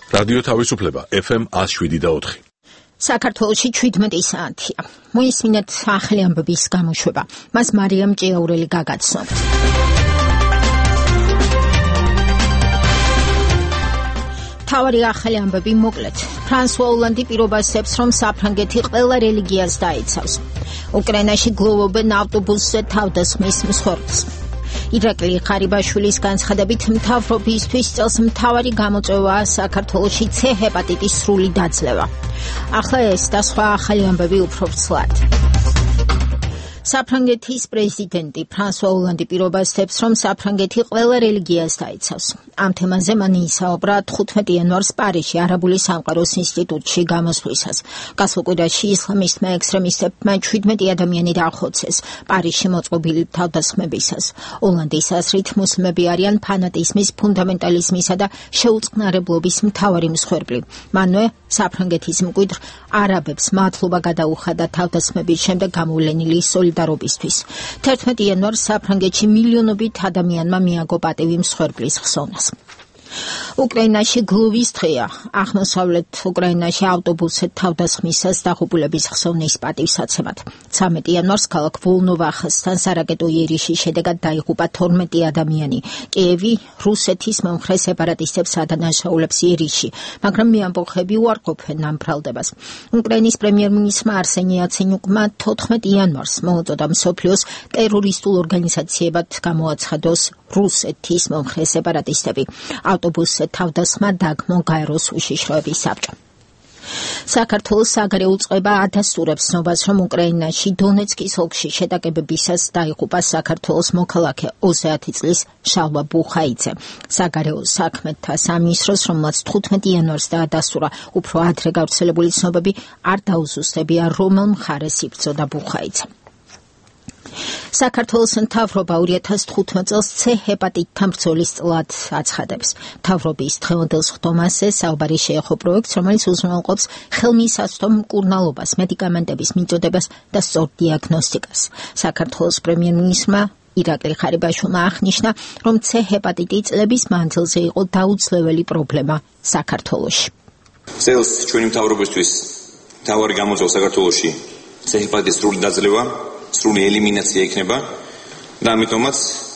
რადიო თავისუფლება FM 107.4. საქართველოში 17 საათია. მოისმინეთ ახალი ამბების გამოშვება. მას მარიამ ჭიაურელი გაგაცნობთ. თავარი ახალი ამბები მოკლედ. ფრანსუა ოლანდი პირობასებს, რომ საფრანგეთი ყველა რელიგიას დაიცავს. უკრაინაში გლოვობენ ავტობუსზე თავდასხმის მსხვერპლს. ირაკლი ღარიბაშვილის განცხადებით მთავრობისთვის წელს მთავარი გამოწვევაა საქართველოში C ჰეპატიტის სრული დაძლევა. ახლა ეს და სხვა ახალი ამბები უფრო ვრცლად. საფრანგეთის პრეზიდენტი ფრანსუა ოლანდი პირობასებს, რომ საფრანგეთი ყველა რელიგიას დაიცავს. ამ თემაზე მან ისაუბრა 15 იანვარს პარიზში არაბული სამყაროს ინსტიტუტში გამოსვლისას. გასულ კვირაში ისლამისტმა ექსტრემისტებმა 17 ადამიანი დაახოცეს პარიზში მოწყობილი თავდასხმებისას. ოლანდის აზრით მუსლიმები არიან ფანატიზმის, ფუნდამენტალიზმისა და შეუწყნარებლობის მთავარი მსხვერპლი. მანვე საფრანგეთის მკვიდრ არაბებს მადლობა გადაუხადა თავდასხმების შემდეგ გამოვლენილი სოლიდარობისთვის. 11 იანვარს საფრანგეთში მილიონობით ადამიანმა მიაგო პატივი მსხვერპლის ხსოვნას. უკრაინაში გლოვის დღეა. აღმოსავლეთ უკრაინაში ავტობუსზე თავდასხმისას დაღუპულების ხსოვნის პატივსაცემად. 13 იანვარს ქალაქ ვოლნოვახასთან სარაკეტო იერიში შედეგად დაიღუპა 12 ადამიანი. კიევი რუსეთის მომხრე სეპარატისტებს ადანაშაულებს იერიში, მაგრამ მეამბოხები უარყოფენ ამ ბრალდებას. უკრაინის პრემიერ-მინისტრმა არსენი იაცენიუკმა 14 იანვარს მოუწოდა მსოფლიოს ტერორისტულ ორგანიზაციებად გამოაცხადოს რუსეთის მომხრე სეპარატისტები. ავტობუსზე თავდასხმა დაგმო გაეროს უშიშროების საბჭო. საქართველოს საგარეო წყება ადასტურებს ნობას, რომ უკრაინაში დონეცკის ოლქში შეტაკებებისას დაიღუპა საქართველოს მოქალაქე 30 წლის შალვა ბუხაიძე. საგარეო საქმეთა სამინისტროს, რომელმაც 15 იანვარს დაადასტურა უფრო ადრე გავრცელებული ცნობები, არ დაუზუსტებია, რომელ მხარეს იბრძოდა ბუხაიძე. საქართველოს მთავრობა 2015 წელს C ჰეპატიტთან ბრძოლის წლად აცხადებს. მთავრობის დღევანდელ სხდომაზე საუბარი შეეხო პროექტს, რომელიც უზრუნველყოფს ხელმისაწვდომ მკურნალობას, მედიკამენტების მიწოდებას და სწორ დიაგნოსტიკას. საქართველოს პრემიერ-მინისტრმა ირაკლი ღარიბაშვილმა აღნიშნა, რომ C ჰეპატიტი წლების მანძილზე იყო დაუძლეველი პრობლემა საქართველოში. წელს ჩვენი მთავრობისთვის მთავარი გამოწვევა საქართველოში C ჰეპატიტის სრული დაძლევა, სრული ელიმინაცია იქნება და ამიტომაც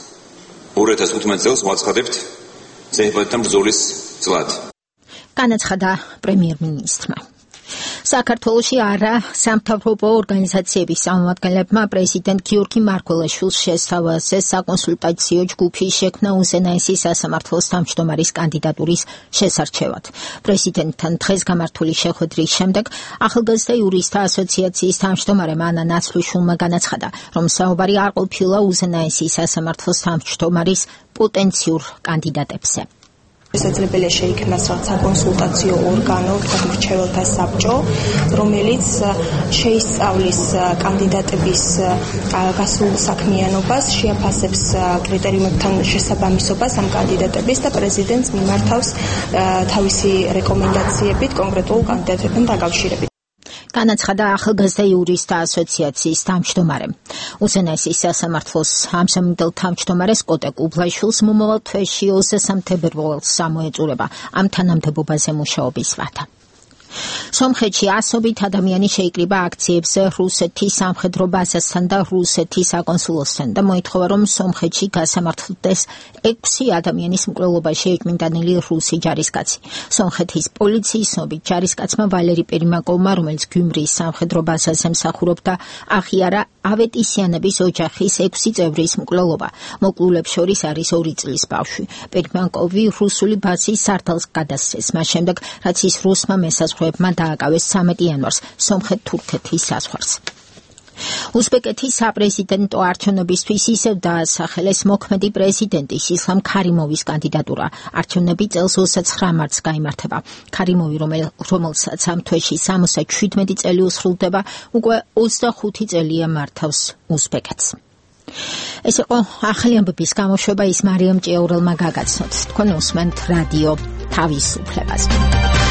2015 წელს ვაცხადებთ C ჰეპატიტთან ბრძოლის წლად. განაცხადა პრემიერ-მინისტრმა. საქართველოში არა სამთავრობო ორგანიზაციების წარმომადგენლებმა პრეზიდენტ გიორგი მარგველაშვილს შესთავაზე საკონსულტაციო ჯგუფი შექმნა უზენაესი სასამართლოს თავმჯდომარის კანდიდატურის შესარჩევად. პრეზიდენტთან დღეს გამართული შეხვედრის შემდეგ ახალგაზრდა იურისტთა ასოციაციის თავმჯდომარემ ანა ნაცვლიშვილმა განაცხადა, რომ საუბარი არ ყოფილა უზენაესი სასამართლოს თავმჯდომარის პოტენციურ კანდიდატებზე. შესაძლებელია შეიქმნას რაღაც საკონსულტაციო ორგანო, მრჩეველთა საბჭო, რომელიც შეისწავლის კანდიდატების გასულ საქმიანობას, შეაფასებს კრიტერიუმებთან შესაბამისობას ამ კანდიდატების და პრეზიდენტს მიმართავს თავისი რეკომენდაციებით კონკრეტულ კანდიდატებთან დაკავშირებით. განაცხადა ახალგაზრდა იურისტთა ასოციაციის თავმჯდომარემ. უზენაესი სასამართლოს ამჟამინდელ თავმჯდომარეს კოტე კუბლაშვილს მომავალ თვეში 23 თებერვალს გამოეწურება ამ თანამდებობაზე მუშაობის ვადა. სომხეთში ასობით ადამიანი შეიკრიბა აქციებზე რუსეთის სამხედრო ბაზასთან და რუსეთის საკონსულოსთან და მოითხოვა, რომ სომხეთში გასამართლდეს 6 ადამიანის მკვლელობაში ეჭვმიტანილი რუსი ჯარისკაცი. სომხეთის პოლიციის ცნობით ჯარისკაცმა ვალერი პერიმაკოვმა, რომელიც გიუმრის სამხედრო ბაზაზე მსახურობდა, აღიარა ავეტისიანების ოჯახის 6 წევრის მკვლელობა. მოკლულებს შორის არის 2 წლის ბავშვი. პერიმაკოვი რუსული ბაზის სარდალს გადასცეს, მას შემდეგ, რაც ის რუსმა მესაზღვრეებმა დააკავეს 13 იანვარს სომხეთ-თურქეთის საზღვარს. უზბეკეთის საპრეზიდენტო არჩევნებისთვის ისევ დაასახელეს მოქმედი პრეზიდენტის ისლამ ქარიმოვის კანდიდატურა. არჩევნები წელს 29 მარტს გაიმართება. ქარიმოვი, რომელსაც ამ თვეში 77 წელი უსრულდება, უკვე 25 წელია მართავს უზბეკეთს. ეს იყო ახალი ამბების გამოშვება, ის მარიამ ჭიაურელმა გაგაცნოთ. თქვენ უსმენთ რადიო თავისუფლებას.